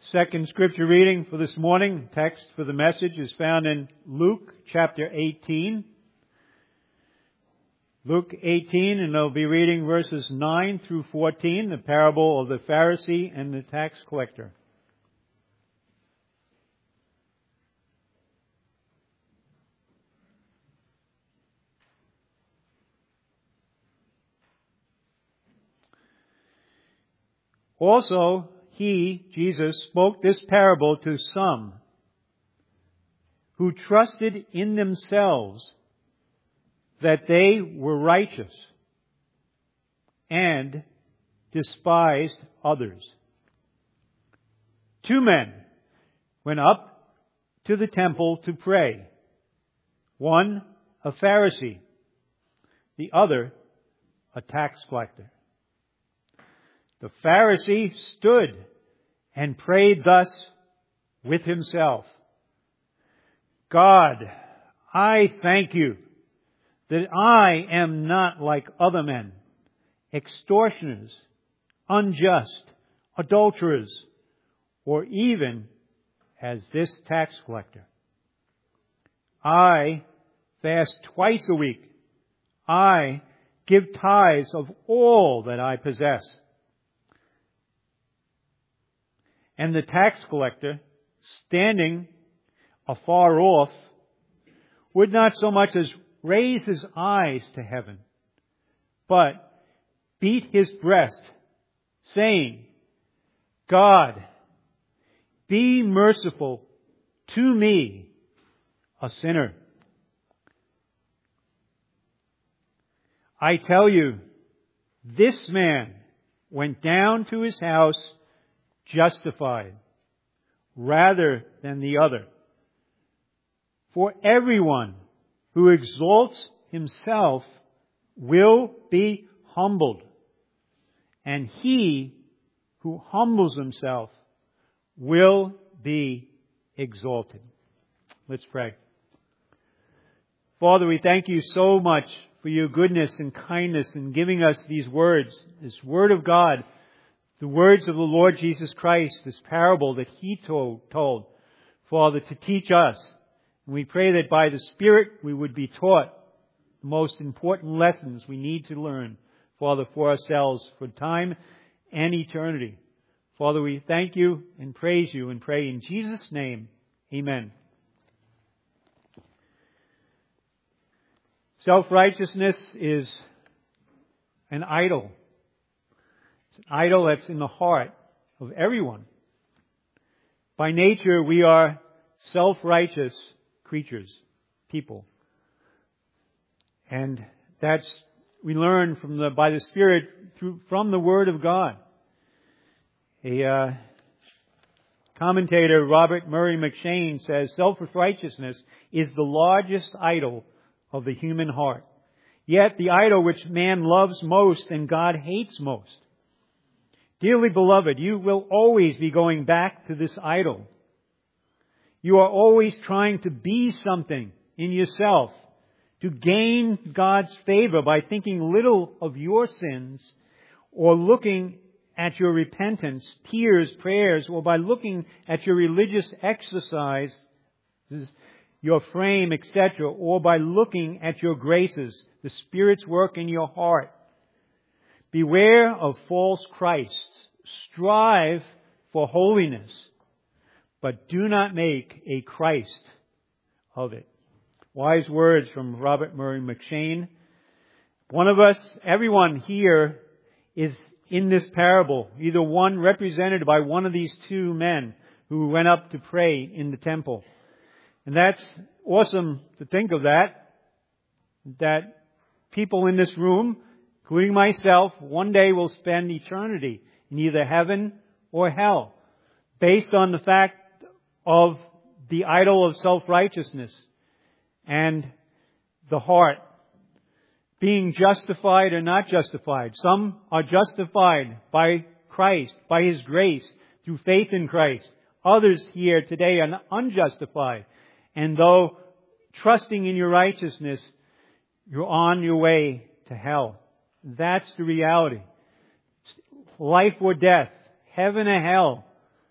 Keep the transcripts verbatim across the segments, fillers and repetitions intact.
Second scripture reading for this morning, text for the message, is found in Luke chapter eighteen. Luke eighteen, and I'll be reading verses nine through fourteen, the parable of the Pharisee and the tax collector. Also, He, Jesus, spoke this parable to some who trusted in themselves that they were righteous and despised others. Two men went up to the temple to pray. One, a Pharisee. The other, a tax collector. The Pharisee stood and prayed thus with himself. God, I thank you that I am not like other men, extortioners, unjust, adulterers, or even as this tax collector. I fast twice a week. I give tithes of all that I possess. And the tax collector, standing afar off, would not so much as raise his eyes to heaven, but beat his breast, saying, God, be merciful to me, a sinner. I tell you, this man went down to his house justified rather than the other. For everyone who exalts himself will be humbled, and he who humbles himself will be exalted. Let's pray. Father, we thank you so much for your goodness and kindness in giving us these words, this Word of God, the words of the Lord Jesus Christ, this parable that He told, told, Father, to teach us. And we pray that by the Spirit we would be taught the most important lessons we need to learn, Father, for ourselves, for time and eternity. Father, we thank you and praise you and pray in Jesus' name. Amen. Self-righteousness is an idol. It's an idol that's in the heart of everyone. By nature, we are self-righteous creatures, people. And that's, we learn from the, by the Spirit through, from the Word of God. A uh, commentator, Robert Murray McCheyne, says, self-righteousness is the largest idol of the human heart. Yet the idol which man loves most and God hates most. Dearly beloved, you will always be going back to this idol. You are always trying to be something in yourself, to gain God's favor by thinking little of your sins, or looking at your repentance, tears, prayers, or by looking at your religious exercise, your frame, et cetera, or by looking at your graces, the Spirit's work in your heart. Beware of false Christs. Strive for holiness, but do not make a Christ of it. Wise words from Robert Murray McCheyne. One of us, everyone here, is in this parable, either one represented by one of these two men who went up to pray in the temple. And that's awesome to think of that, that people in this room, including myself, one day will spend eternity in either heaven or hell, based on the fact of the idol of self-righteousness and the heart, being justified or not justified. Some are justified by Christ, by His grace, through faith in Christ. Others here today are unjustified. And though trusting in your righteousness, you're on your way to hell. That's the reality. Life or death, heaven or hell.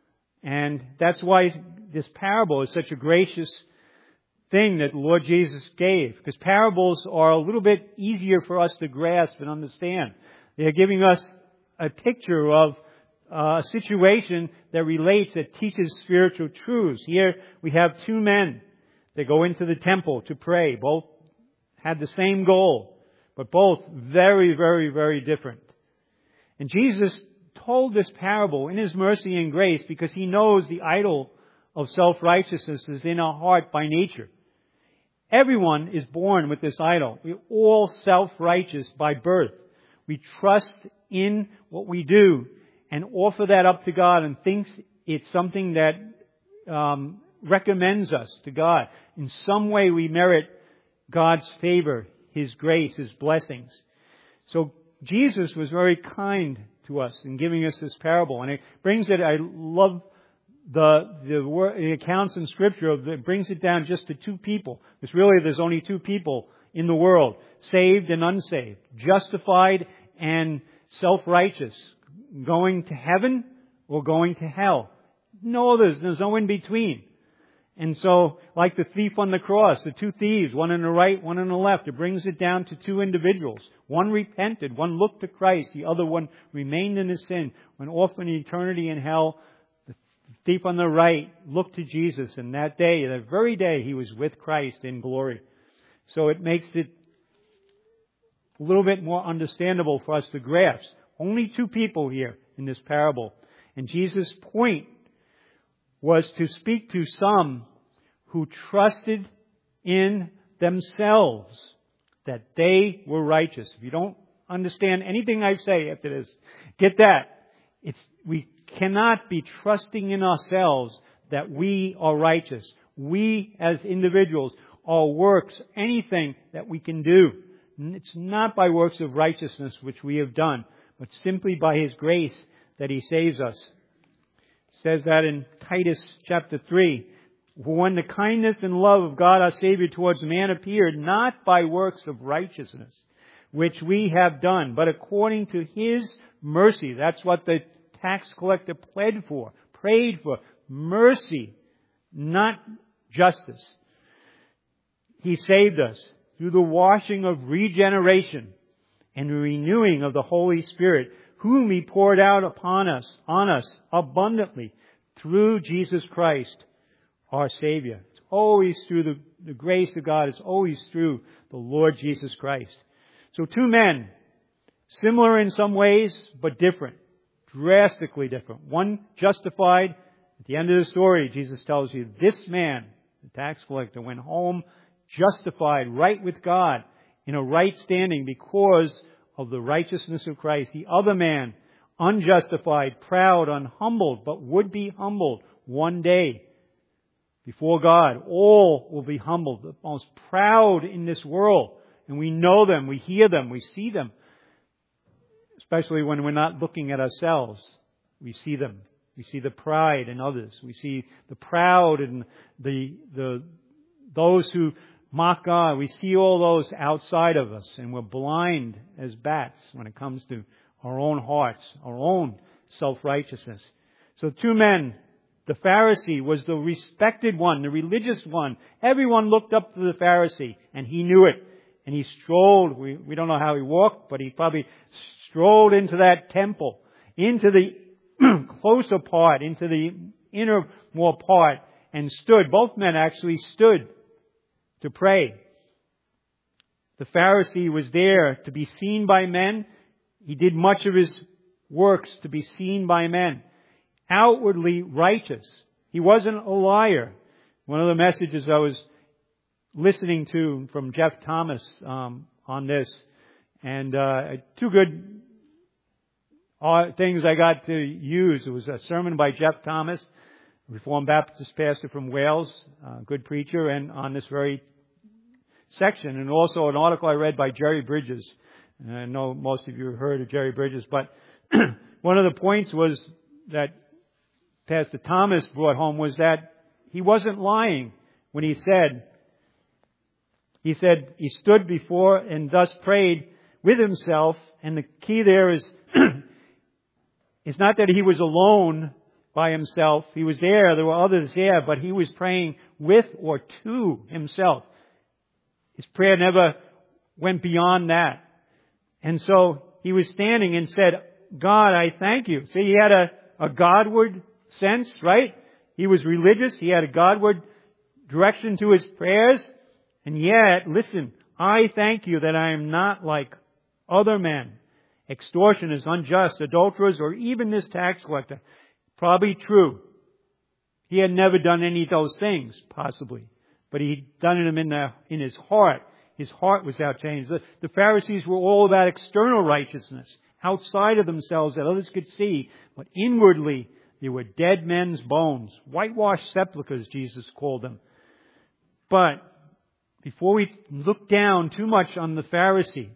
And that's why this parable is such a gracious thing that the Lord Jesus gave. Because parables are a little bit easier for us to grasp and understand. They're giving us a picture of uh, a situation that relates, that teaches spiritual truths. Here we have two men that go into the temple to pray. Both had the same goal, but both very, very, very different. And Jesus told this parable in His mercy and grace because He knows the idol of self-righteousness is in our heart by nature. Everyone is born with this idol. We're all self-righteous by birth. We trust in what we do and offer that up to God and think it's something that um, recommends us to God. In some way we merit God's favor, His grace, His blessings. So Jesus was very kind to us in giving us this parable. And it brings it, I love the the, the accounts in Scripture, of, it brings it down just to two people. Because really there's only two people in the world, saved and unsaved, justified and self-righteous, going to heaven or going to hell. No others, there's no in between. And so, like the thief on the cross, the two thieves, one on the right, one on the left, it brings it down to two individuals. One repented, one looked to Christ, the other one remained in his sin, went off in eternity in hell. The thief on the right looked to Jesus, and that day, that very day, he was with Christ in glory. So it makes it a little bit more understandable for us to grasp. Only two people here in this parable. And Jesus' point was to speak to some who trusted in themselves that they were righteous. If you don't understand anything I say after this, get that. It's, we cannot be trusting in ourselves that we are righteous. We as individuals are works, anything that we can do. It's not by works of righteousness which we have done, but simply by His grace that He saves us. It says that in Titus chapter three. For when the kindness and love of God our Savior towards man appeared, not by works of righteousness, which we have done, but according to His mercy. That's what the tax collector pled for, prayed for. Mercy, not justice. He saved us through the washing of regeneration and the renewing of the Holy Spirit, whom He poured out upon us, on us, abundantly, through Jesus Christ, our Savior. It's always through the, the grace of God. It's always through the Lord Jesus Christ. So two men, similar in some ways, but different. Drastically different. One justified. At the end of the story, Jesus tells you, this man, the tax collector, went home justified, right with God, in a right standing because of the righteousness of Christ. The other man, unjustified, proud, unhumbled, but would be humbled one day before God. All will be humbled. The most proud in this world. And we know them, we hear them, we see them. Especially when we're not looking at ourselves. We see them. We see the pride in others. We see the proud and the, the, those who mock God. We see all those outside of us, and we're blind as bats when it comes to our own hearts, our own self-righteousness. So two men, the Pharisee was the respected one, the religious one. Everyone looked up to the Pharisee, and he knew it. And he strolled, we, we don't know how he walked, but he probably strolled into that temple, into the closer part, into the inner more part, and stood. Both men actually stood to pray. The Pharisee was there to be seen by men. He did much of his works to be seen by men. Outwardly righteous. He wasn't a liar. One of the messages I was listening to from Jeff Thomas um, on this, and uh, two good uh, things I got to use. It was a sermon by Jeff Thomas, Reformed Baptist pastor from Wales, uh, good preacher, and on this very section, and also an article I read by Jerry Bridges. And I know most of you have heard of Jerry Bridges, but one of the points was that Pastor Thomas brought home was that he wasn't lying when he said, he said he stood before and thus prayed with himself, and the key there is, it's not that he was alone, by himself. He was there. There were others there, but he was praying with or to himself. His prayer never went beyond that. And so he was standing and said, God, I thank you. See, he had a, a Godward sense, right? He was religious. He had a Godward direction to his prayers. And yet, listen, I thank you that I am not like other men, extortioners, unjust, adulterers, or even this tax collector. Probably true. He had never done any of those things, possibly. But he'd done them in, the, in his heart. His heart was out changed. The, the Pharisees were all about external righteousness, outside of themselves that others could see. But inwardly, they were dead men's bones. Whitewashed sepulchres, Jesus called them. But before we look down too much on the Pharisee,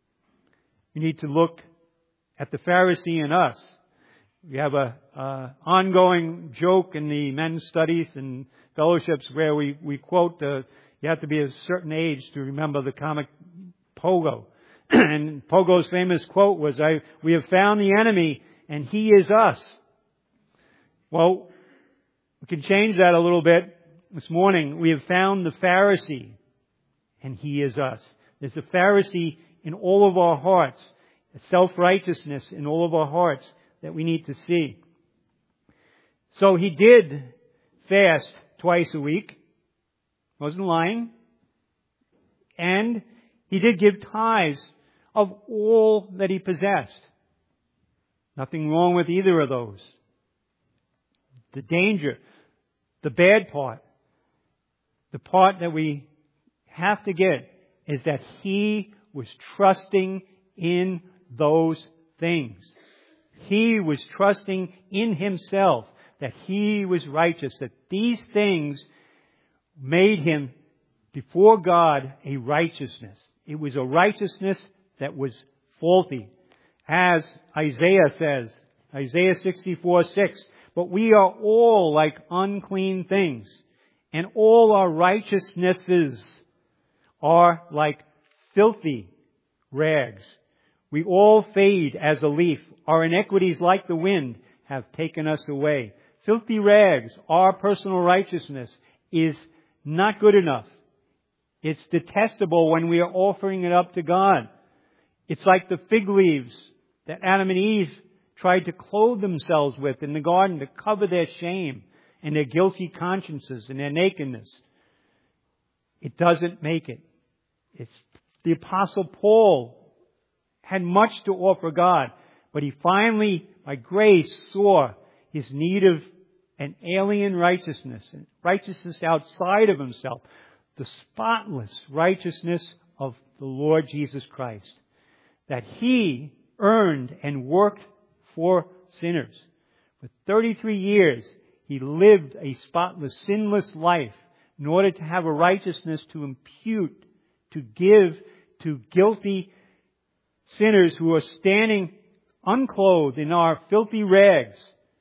we need to look at the Pharisee in us. We have a uh, ongoing joke in the men's studies and fellowships where we, we quote, the, you have to be a certain age to remember the comic Pogo. And Pogo's famous quote was, I, we have found the enemy and he is us. Well, we can change that a little bit this morning. We have found the Pharisee and he is us. There's a Pharisee in all of our hearts, a self-righteousness in all of our hearts that we need to see. So he did fast twice a week. Wasn't lying. And he did give tithes of all that he possessed. Nothing wrong with either of those. The danger, the bad part, the part that we have to get is that he was trusting in those things. He was trusting in himself that he was righteous, that these things made him before God a righteousness. It was a righteousness that was faulty. As Isaiah says, Isaiah sixty-four six, but we are all like unclean things, and all our righteousnesses are like filthy rags. We all fade as a leaf. Our iniquities, like the wind, have taken us away. Filthy rags, our personal righteousness, is not good enough. It's detestable when we are offering it up to God. It's like the fig leaves that Adam and Eve tried to clothe themselves with in the garden to cover their shame and their guilty consciences and their nakedness. It doesn't make it. It's the Apostle Paul had much to offer God, but he finally, by grace, saw his need of an alien righteousness, and righteousness outside of himself, the spotless righteousness of the Lord Jesus Christ, that he earned and worked for sinners. For thirty-three years, he lived a spotless, sinless life in order to have a righteousness to impute, to give to guilty sinners who are standing unclothed in our filthy rags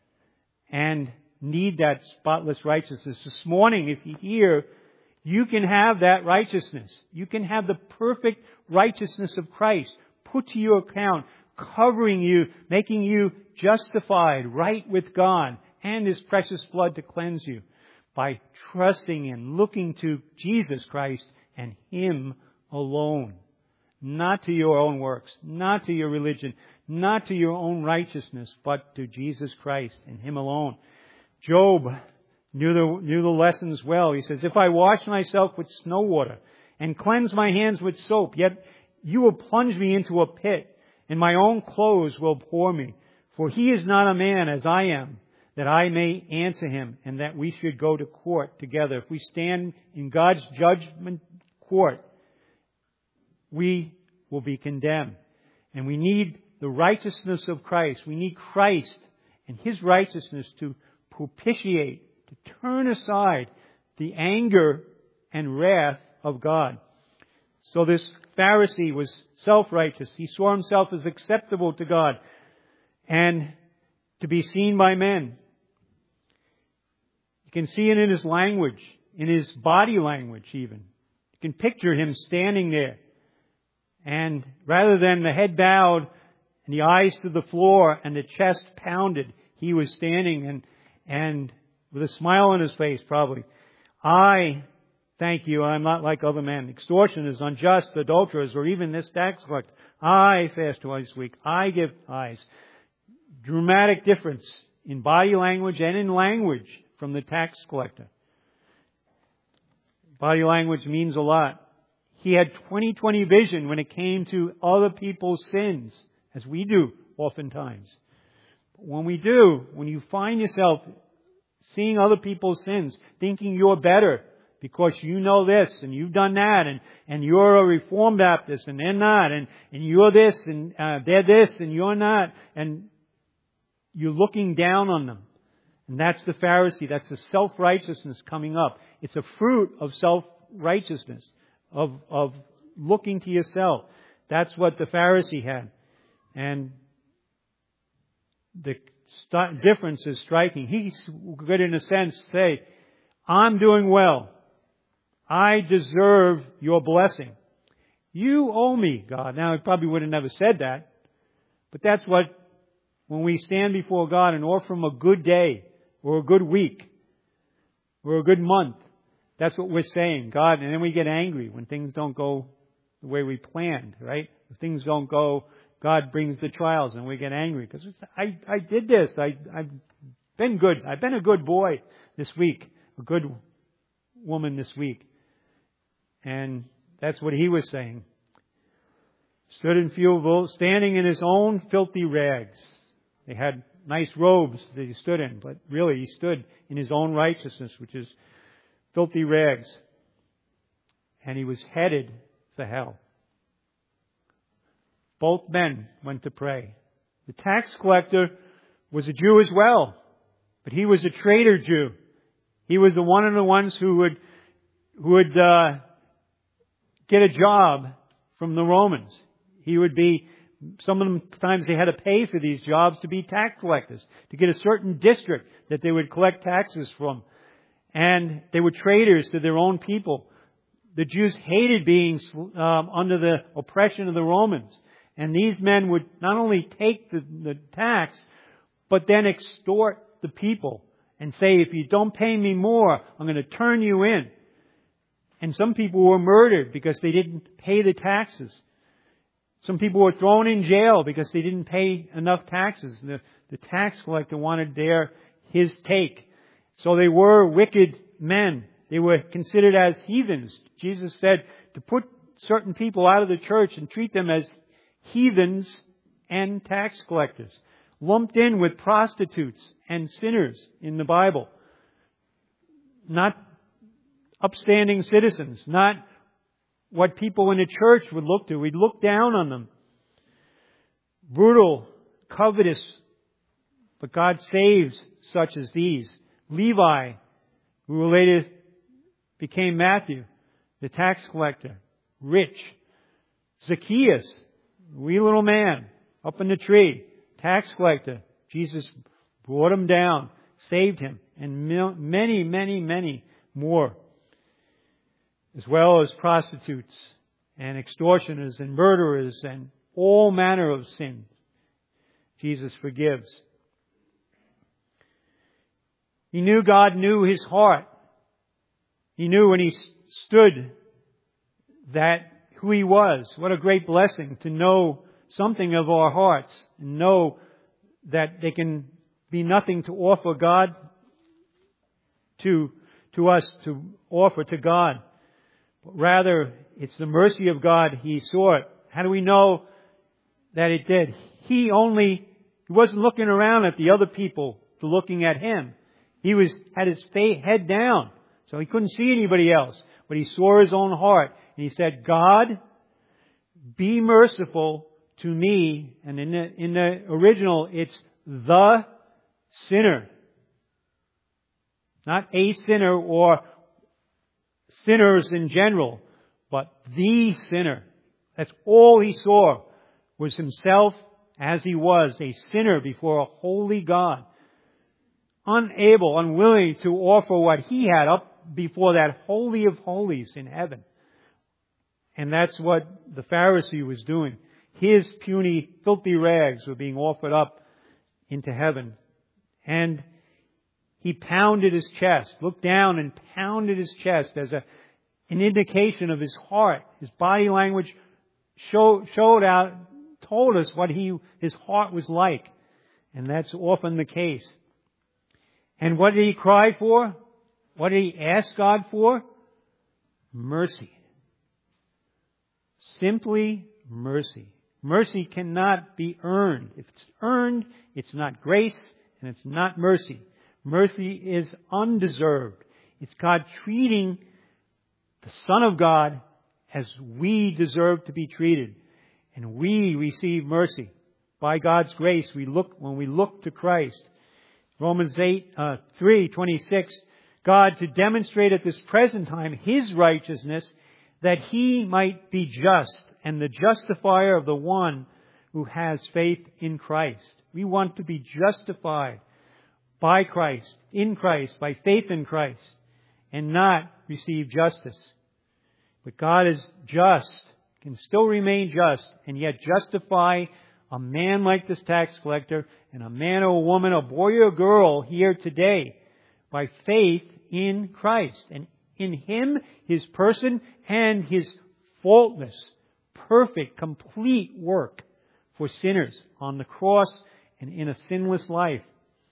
and need that spotless righteousness. This morning, if you hear, you can have that righteousness. You can have the perfect righteousness of Christ put to your account, covering you, making you justified, right with God, and His precious blood to cleanse you by trusting and looking to Jesus Christ and Him alone. Not to your own works, not to your religion, not to your own righteousness, but to Jesus Christ and Him alone. Job knew the, knew the lessons well. He says, if I wash myself with snow water and cleanse my hands with soap, yet you will plunge me into a pit, and my own clothes will pour me. For he is not a man as I am, that I may answer him, and that we should go to court together. If we stand in God's judgment court, we will be condemned. And we need the righteousness of Christ. We need Christ and His righteousness to propitiate, to turn aside the anger and wrath of God. So this Pharisee was self-righteous. He saw himself as acceptable to God and to be seen by men. You can see it in his language, in his body language even. You can picture him standing there. And rather than the head bowed and the eyes to the floor and the chest pounded, he was standing and, and with a smile on his face probably, I thank you, I'm not like other men, extortioners, unjust, adulterers, or even this tax collector. I fast twice a week. I give tithes. Dramatic difference in body language and in language from the tax collector. Body language means a lot. He had twenty twenty vision when it came to other people's sins, as we do oftentimes. When we do, when you find yourself seeing other people's sins, thinking you're better because you know this and you've done that, and, and you're a Reformed Baptist and they're not, and, and you're this and uh, they're this and you're not, and you're looking down on them. And that's the Pharisee. That's the self-righteousness coming up. It's a fruit of self-righteousness, of, of looking to yourself. That's what the Pharisee had. And the st- difference is striking. He could, in a sense, say, I'm doing well. I deserve your blessing. You owe me, God. Now, he probably would have never said that. But that's what, when we stand before God and offer Him a good day, or a good week, or a good month, that's what we're saying. God, and then we get angry when things don't go the way we planned, right? If things don't go, God brings the trials and we get angry because I, I did this. I, I've been good. I've been a good boy this week, a good woman this week. And that's what he was saying. Stood in fuel, standing in his own filthy rags. They had nice robes that he stood in, but really he stood in his own righteousness, which is filthy rags. And he was headed for hell. Both men went to pray. The tax collector was a Jew as well, but he was a traitor Jew. He was the one of the ones who would who would uh, get a job from the Romans. He would be, some of them times they had to pay for these jobs to be tax collectors, to get a certain district that they would collect taxes from. And they were traitors to their own people. The Jews hated being um, under the oppression of the Romans. And these men would not only take the, the tax, but then extort the people and say, if you don't pay me more, I'm going to turn you in. And some people were murdered because they didn't pay the taxes. Some people were thrown in jail because they didn't pay enough taxes. The, the tax collector wanted their, his take. So they were wicked men. They were considered as heathens. Jesus said to put certain people out of the church and treat them as heathens and tax collectors, lumped in with prostitutes and sinners in the Bible. Not upstanding citizens, not what people in the church would look to. We'd look down on them. Brutal, covetous, but God saves such as these. Levi, who later became Matthew, the tax collector, rich. Zacchaeus, wee little man, up in the tree, tax collector. Jesus brought him down, saved him, and many, many, many more. As well as prostitutes and extortioners and murderers and all manner of sin. Jesus forgives. He knew God knew his heart. He knew when he stood that who he was. What a great blessing to know something of our hearts and know that they can be nothing to offer God to, to us, to offer to God. But rather, it's the mercy of God he sought. How do we know that it did? He only, he wasn't looking around at the other people to looking at him. He was, had his head down, so he couldn't see anybody else. But he saw his own heart. And he said, God, be merciful to me. And in the, in the original, it's the sinner. Not a sinner or sinners in general, but the sinner. That's all he saw, was himself as he was, a sinner before a holy God. Unable, unwilling to offer what he had up before that holy of holies in heaven. And that's what the Pharisee was doing. His puny, filthy rags were being offered up into heaven. And He pounded his chest, looked down and pounded his chest as a, an indication of his heart. His body language showed, showed out, told us what he, his heart was like. And that's often the case. And what did he cry for? What did he ask God for? Mercy. Simply mercy. Mercy cannot be earned. If it's earned, it's not grace and it's not mercy. Mercy is undeserved. It's God treating the Son of God as we deserve to be treated. And we receive mercy. By God's grace, we look, when we look to Christ. Romans eight, uh, three, twenty-six, God, to demonstrate at this present time His righteousness, that He might be just and the justifier of the one who has faith in Christ. We want to be justified by Christ, in Christ, by faith in Christ, and not receive justice. But God is just, can still remain just, and yet justify a man like this tax collector and a man or a woman, a boy or a girl here today by faith in Christ. And in Him, His person, and His faultless, perfect, complete work for sinners on the cross and in a sinless life.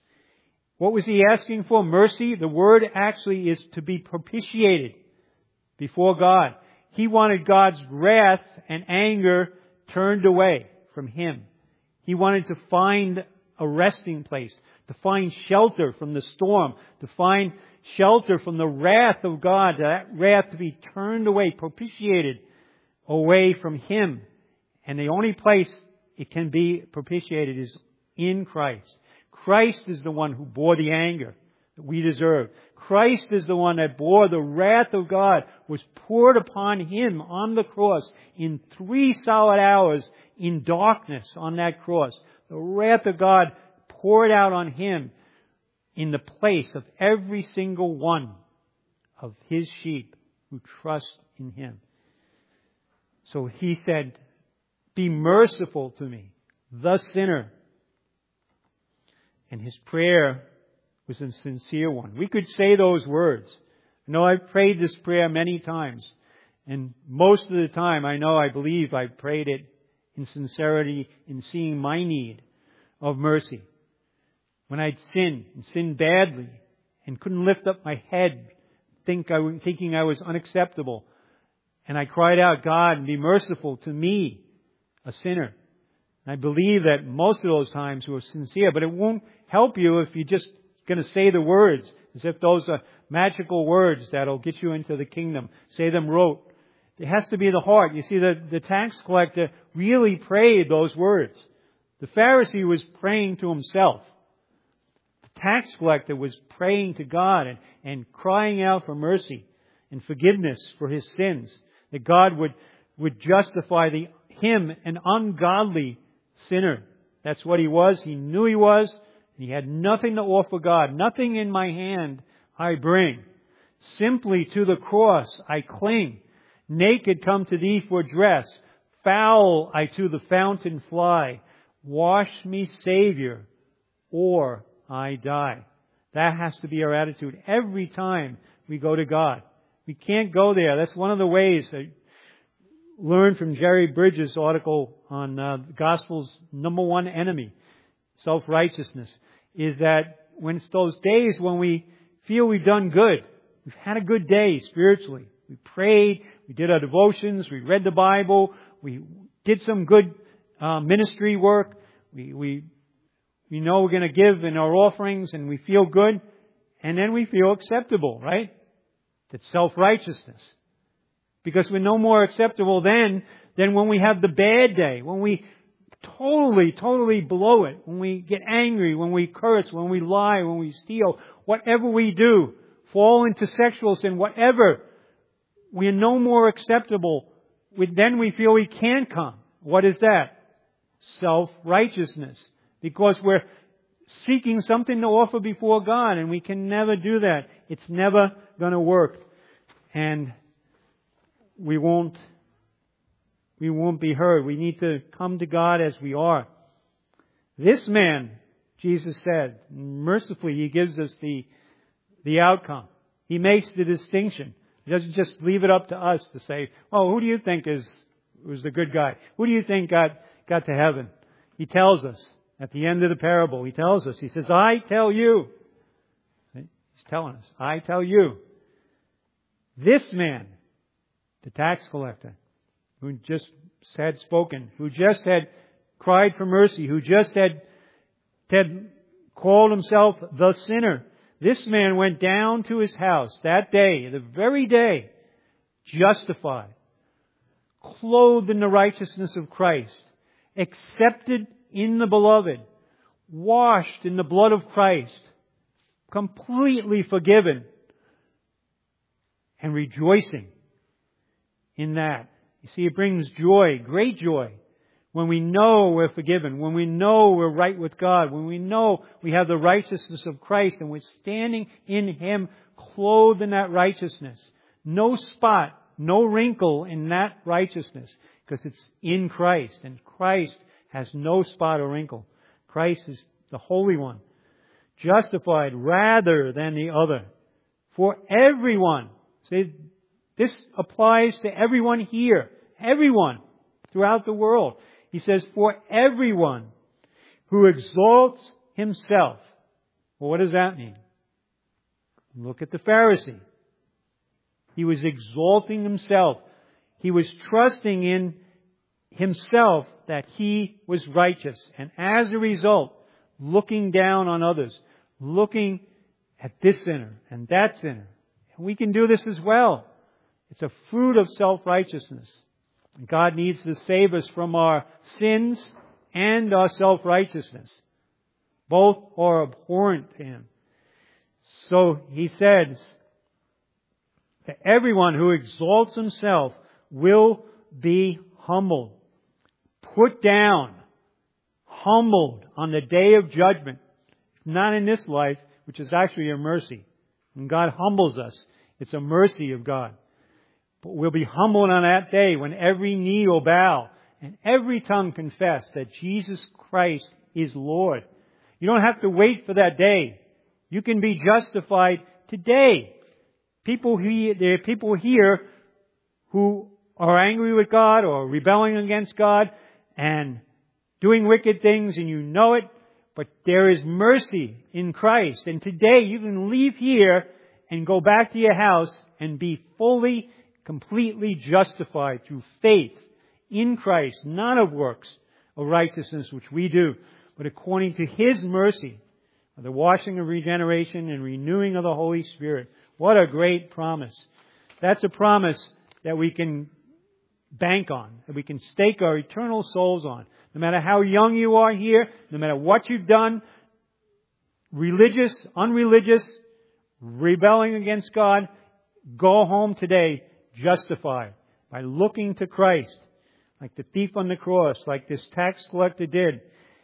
What was He asking for? Mercy. The word actually is to be propitiated before God. He wanted God's wrath and anger turned away from Him. He wanted to find a resting place, to find shelter from the storm, to find shelter from the wrath of God, that wrath to be turned away, propitiated away from Him. And the only place it can be propitiated is in Christ. Christ is the one who bore the anger that we deserve. Christ is the one that bore the wrath of God, was poured upon Him on the cross in three solid hours in darkness on that cross. The wrath of God poured out on Him in the place of every single one of His sheep who trust in Him. So He said, be merciful to me, the sinner. And His prayer was a sincere one. We could say those words. I know I've prayed this prayer many times. And most of the time, I know, I believe I prayed it in sincerity, in seeing my need of mercy. When I'd sinned, and sinned badly, and couldn't lift up my head, think I, thinking I was unacceptable. And I cried out, God, be merciful to me, a sinner. And I believe that most of those times were sincere, but it won't help you if you're just going to say the words, as if those are magical words that'll get you into the kingdom. Say them rote. It has to be the heart. You see, the, the tax collector really prayed those words. The Pharisee was praying to himself. The tax collector was praying to God and, and crying out for mercy and forgiveness for his sins. That God would, would justify the, him, an ungodly sinner. That's what he was. He knew he was. And he had nothing to offer God. Nothing in my hand I bring. Simply to the cross I cling. Naked come to Thee for dress. Foul I to the fountain fly. Wash me, Savior, or I die. That has to be our attitude every time we go to God. We can't go there. That's one of the ways I learned from Jerry Bridges' article on uh, the Gospel's number one enemy, self-righteousness, is that when it's those days when we feel we've done good, we've had a good day spiritually, we prayed, we did our devotions, we read the Bible, we did some good uh, ministry work, we, we, we know we're going to give in our offerings and we feel good, and then we feel acceptable, right? That's self-righteousness. Because we're no more acceptable then than when we have the bad day, when we totally, totally blow it, when we get angry, when we curse, when we lie, when we steal, whatever we do, fall into sexual sin, whatever, we are no more acceptable. Then we feel we can't come. What is that? Self-righteousness. Because we're seeking something to offer before God, and we can never do that. It's never going to work. And we won't, we won't be heard. We need to come to God as we are. This man Jesus said. Mercifully, He gives us the, the outcome. He makes the distinction. He doesn't just leave it up to us to say, oh, who do you think is was the good guy? Who do you think got, got to heaven? He tells us at the end of the parable. He tells us. He says, I tell you. He's telling us, I tell you. This man, the tax collector, who just had spoken, who just had cried for mercy, who just had, had called himself the sinner. This man went down to his house that day, the very day, justified, clothed in the righteousness of Christ, accepted in the Beloved, washed in the blood of Christ, completely forgiven, and rejoicing in that. You see, it brings joy, great joy, when we know we're forgiven, when we know we're right with God, when we know we have the righteousness of Christ and we're standing in Him, clothed in that righteousness. No spot, no wrinkle in that righteousness, because it's in Christ, and Christ has no spot or wrinkle. Christ is the Holy One, justified rather than the other. For everyone, see, this applies to everyone here, everyone throughout the world. He says, for everyone who exalts himself. Well, what does that mean? Look at the Pharisee. He was exalting himself. He was trusting in himself that he was righteous. And as a result, looking down on others, looking at this sinner and that sinner. And we can do this as well. It's a fruit of self-righteousness. God needs to save us from our sins and our self-righteousness. Both are abhorrent to Him. So He says that everyone who exalts himself will be humbled, put down, humbled on the day of judgment. Not in this life, which is actually a mercy. When God humbles us, it's a mercy of God. But we'll be humbled on that day when every knee will bow and every tongue confess that Jesus Christ is Lord. You don't have to wait for that day. You can be justified today. People here, there are people here who are angry with God or rebelling against God and doing wicked things, and you know it, but there is mercy in Christ. And today you can leave here and go back to your house and be fully completely justified through faith in Christ, not of works of righteousness which we do, but according to His mercy, the washing of regeneration and renewing of the Holy Spirit. What a great promise. That's a promise that we can bank on, that we can stake our eternal souls on. No matter how young you are here, no matter what you've done, religious, unreligious, rebelling against God, go home today justified by looking to Christ, like the thief on the cross, like this tax collector did.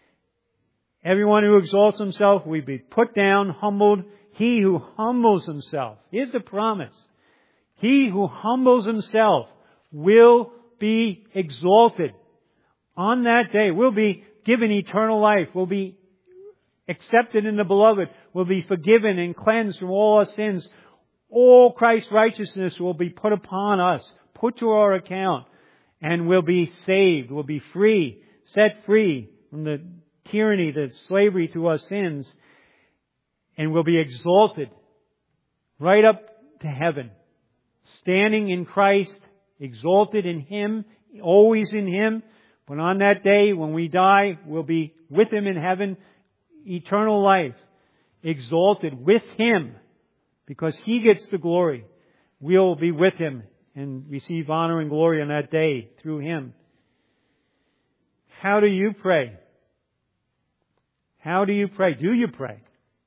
Everyone who exalts himself will be put down, humbled. He who humbles himself, here's the promise. He who humbles himself will be exalted. On that day, will be given eternal life, will be accepted in the Beloved, will be forgiven and cleansed from all our sins. All Christ's righteousness will be put upon us, put to our account, and we'll be saved, we'll be free, set free from the tyranny, the slavery to our sins, and we'll be exalted right up to heaven, standing in Christ, exalted in Him, always in Him. But on that day, when we die, we'll be with Him in heaven, eternal life, exalted with Him. Because He gets the glory. We'll be with Him and receive honor and glory on that day through Him. How do you pray? How do you pray? Do you pray?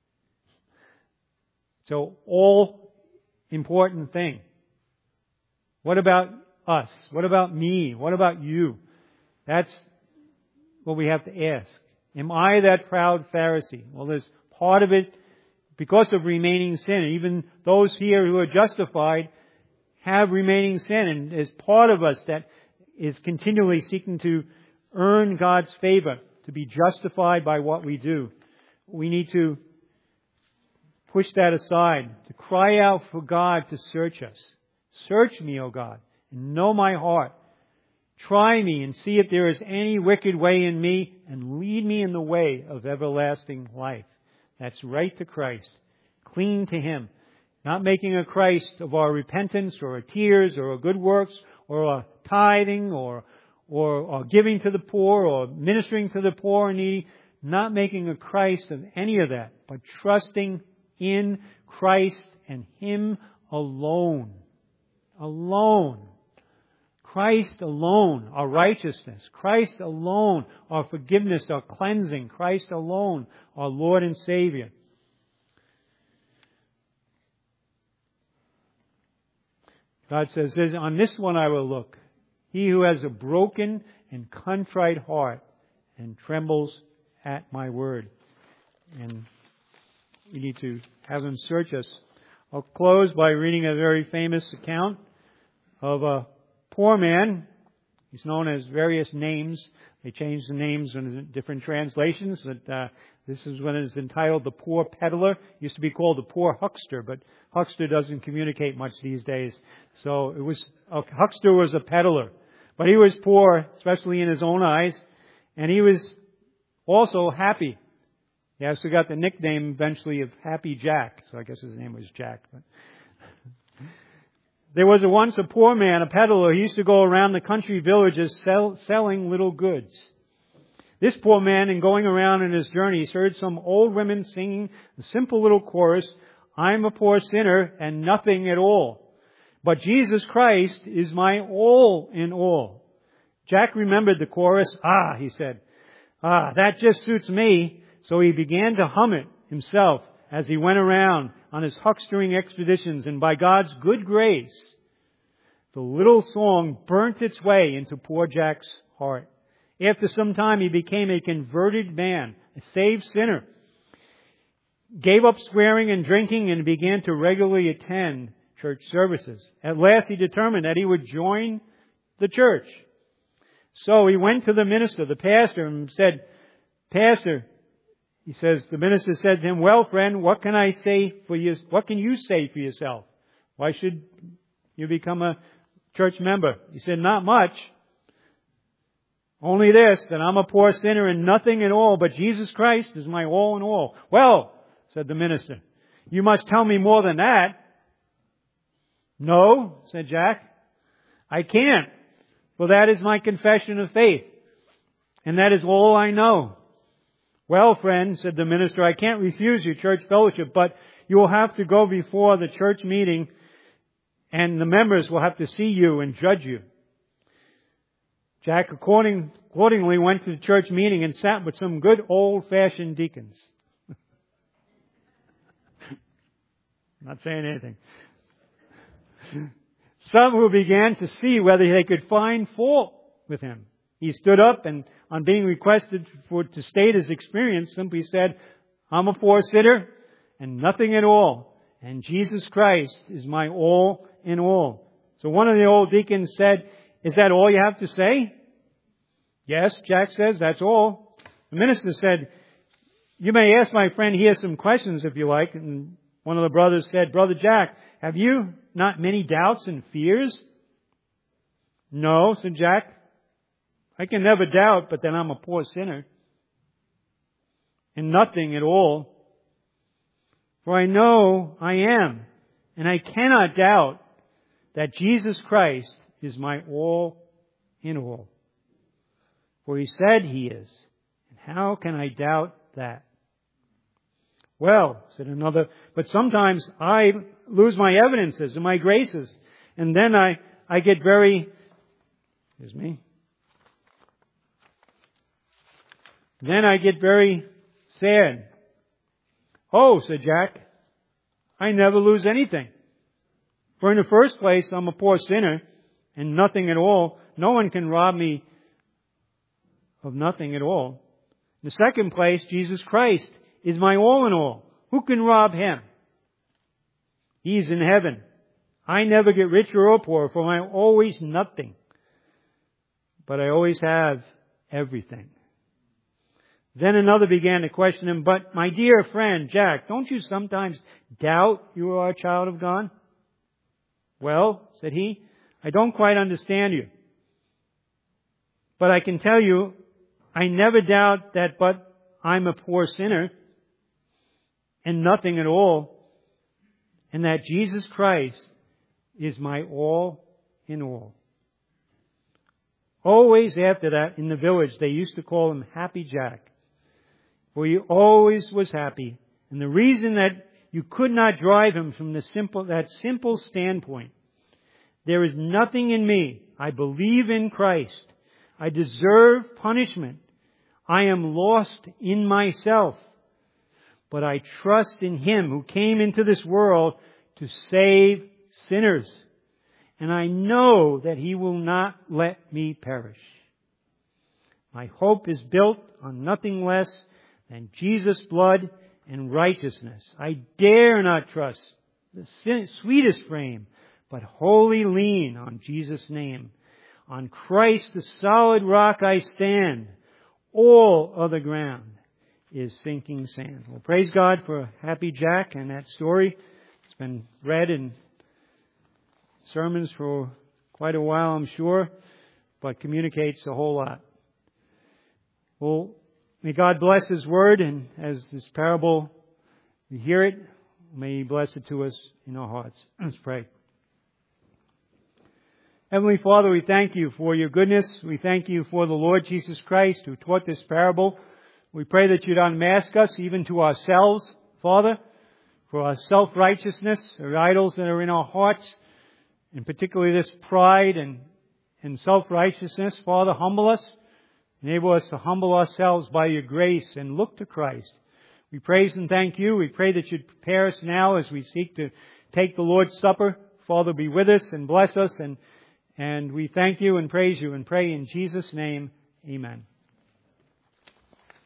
So, all important thing. What about us? What about me? What about you? That's what we have to ask. Am I that proud Pharisee? Well, there's part of it because of remaining sin. Even those here who are justified have remaining sin. And there's part of us that is continually seeking to earn God's favor, to be justified by what we do. we need to push that aside, to cry out for God to search us. Search me, O God, and know my heart. Try me and see if there is any wicked way in me, and lead me in the way of everlasting life. That's right to Christ. Cling to Him. Not making a Christ of our repentance or our tears or our good works or our tithing or, or, or giving to the poor or ministering to the poor and needy. Not making a Christ of any of that, but trusting in Christ and Him alone. Alone. Christ alone, our righteousness. Christ alone, our forgiveness, our cleansing. Christ alone, our Lord and Savior. God says, on this one I will look. He who has a broken and contrite heart and trembles at my word. And we need to have Him search us. I'll close by reading a very famous account of a poor man. He's known as various names. They changed the names in different translations. But, uh, this is when it's entitled The Poor Peddler. It used to be called The Poor Huckster, but huckster doesn't communicate much these days. So it was, a huckster was a peddler. But he was poor, especially in his own eyes. And he was also happy. He also got the nickname eventually of Happy Jack. So I guess his name was Jack. But there was a, once a poor man, a peddler. He used to go around the country villages sell, selling little goods. This poor man, in going around in his journeys, heard some old women singing a simple little chorus, I'm a poor sinner and nothing at all. But Jesus Christ is my all in all. Jack remembered the chorus. Ah, he said, ah, that just suits me. So he began to hum it himself as he went around on his huckstering expeditions, and by God's good grace, the little song burnt its way into poor Jack's heart. After some time, he became a converted man, a saved sinner, gave up swearing and drinking, and began to regularly attend church services. At last, he determined that he would join the church. So he went to the minister, the pastor, and said, Pastor, He says, the minister said to him, well, friend, what can I say for you? What can you say for yourself? Why should you become a church member? He said, not much. Only this, that I'm a poor sinner and nothing at all, but Jesus Christ is my all in all. Well, said the minister, you must tell me more than that. No, said Jack, I can't. For that is my confession of faith. And that is all I know. Well, friend, said the minister, I can't refuse you church fellowship, but you will have to go before the church meeting and the members will have to see you and judge you. Jack according, accordingly went to the church meeting and sat with some good old-fashioned deacons. Not saying anything. Some who began to see whether they could find fault with him. He stood up and, on being requested for to state his experience, simply said, I'm a poor sinner and nothing at all. And Jesus Christ is my all in all. So one of the old deacons said, is that all you have to say? Yes, Jack says, that's all. The minister said, you may ask my friend here some questions if you like. And one of the brothers said, Brother Jack, have you not many doubts and fears? No, said Jack. I can never doubt, but then I'm a poor sinner. And nothing at all. For I know I am, and I cannot doubt that Jesus Christ is my all in all. For He said He is. And how can I doubt that? Well, said another, but sometimes I lose my evidences and my graces. And then I, I get very, excuse me, Then I get very sad. Oh, said Jack, I never lose anything. For in the first place, I'm a poor sinner and nothing at all. No one can rob me of nothing at all. In the second place, Jesus Christ is my all in all. Who can rob Him? He's in heaven. I never get richer or poorer, for I'm always nothing. But I always have everything. Then another began to question him, "But my dear friend, Jack, don't you sometimes doubt you are a child of God?" "Well," said he, "I don't quite understand you. But I can tell you, I never doubt that but I'm a poor sinner and nothing at all, and that Jesus Christ is my all in all." Always after that, in the village, they used to call him Happy Jack. For he always was happy. And the reason that you could not drive him from the simple, that simple standpoint, there is nothing in me. I believe in Christ. I deserve punishment. I am lost in myself. But I trust in Him who came into this world to save sinners. And I know that He will not let me perish. My hope is built on nothing less than Jesus' blood and righteousness. I dare not trust the sweetest frame, but wholly lean on Jesus' name. On Christ, the solid rock, I stand. All other ground is sinking sand. Well, praise God for Happy Jack and that story. It's been read in sermons for quite a while, I'm sure, but communicates a whole lot. Well, may God bless His Word, and as this parable, we hear it, may He bless it to us in our hearts. Let's pray. Heavenly Father, we thank You for Your goodness. We thank You for the Lord Jesus Christ who taught this parable. We pray that You'd unmask us even to ourselves, Father, for our self-righteousness, our idols that are in our hearts, and particularly this pride and, and self-righteousness. Father, humble us. Enable us to humble ourselves by Your grace and look to Christ. We praise and thank You. We pray that You'd prepare us now as we seek to take the Lord's Supper. Father, be with us and bless us, and, and we thank You and praise You and pray in Jesus' name. Amen.